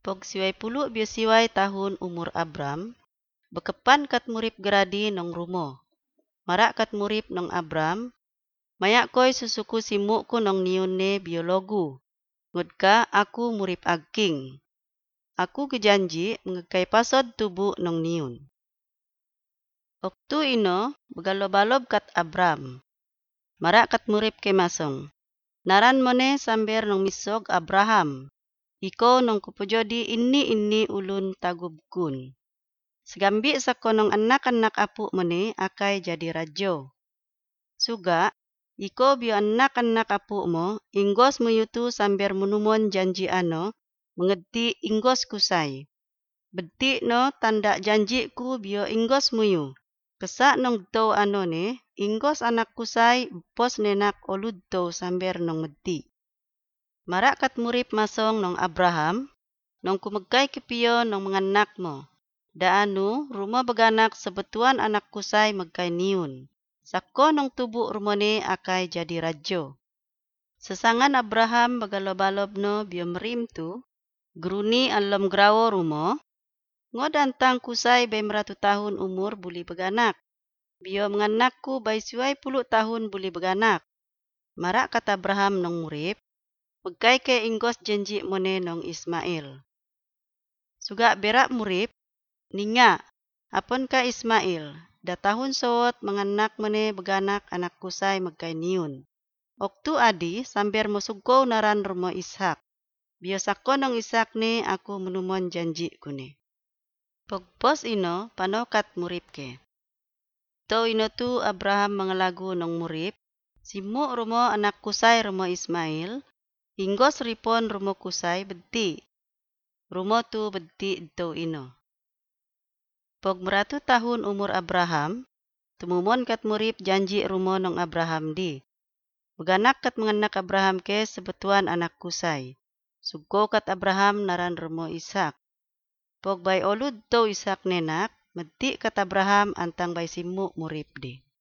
Pog siway pulu biyo siway tahun umur Abram, bekepan kat murip geradi nong rumo. Marak kat murip nong Abram, mayak koy susuku simukku nong niun ne biologu. Ngudka aku murip agking. Aku gejanji mengekay pasod tubu nong niun. Oktu ino begalobalob kat Abram. Marak kat murip ke masong. Naran mo ne samber nong misog Abraham. Iko nong kupujodi inni ulun tagubkun. Segambi sako nong anak-anak apu mo ne akay jadi radyo. Suga, iko biyo anak-anak apu mo, inggos mo yutu samber menumon janji ano, mengeti inggos kusay. Beti no tanda janji ku biyo inggos muyu. Kesak nong do ano ne, inggos anak kusay pos nenak olud do samber nong meti. Marak kat murip masong nong Abraham, nong kumagkay kipiyo nong manganak mo. Daanu, rumo baganak sebetuan anak kusay magkay niun. Sako nong tubu rumo ne akay jadi radyo. Sesangan Abraham bagalobalob no biyo merim tu, gruni alom grawo rumo, ngodantang kusay bay 100 tahun umur buli beganak. Biyo menganakku bay siway 10 tahun buli beganak. Marak kata Abraham nong murip, pagkay ke inggos janji mo ne nong Ismail. Suga berak murip, ninga, apon ka Ismail, da tahun sowot menganak mo ne beganak anak kusay magkay niun. Oktu adi samber mosugaw naran rumo Ishak. Biyo sako nong Ishak ne aku menumon janji ku ne. Pagpos ino panokat murip ke. To ino tu Abraham mangalagu nong murip, simu rumo anak kusay rumo Ismail, inggos ripon rumo kusay beti. Rumo tu beti to ino. Pog 100 tahun umur Abraham, tumumon kat murip janji rumo nong Abraham di. Beganak kat menganak Abraham ke sebetuan anak kusay. Sugo kat Abraham naran rumo Ishak. Pog bay olud to Ishak nenak, meti kat Abraham antang bay simu murip di.